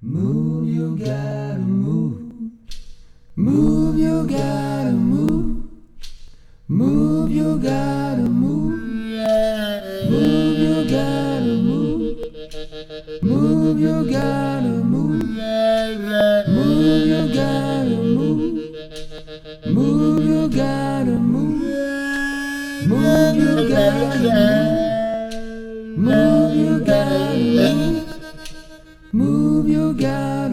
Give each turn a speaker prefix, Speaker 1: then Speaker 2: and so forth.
Speaker 1: Move, you gotta move. Move, you gotta move. Move, you gotta move. Move, you gotta move. Move, you gotta move. Move, you gotta move. Move, you gotta move. Move, you gotta move. Move, you gotta move. Move, you gotta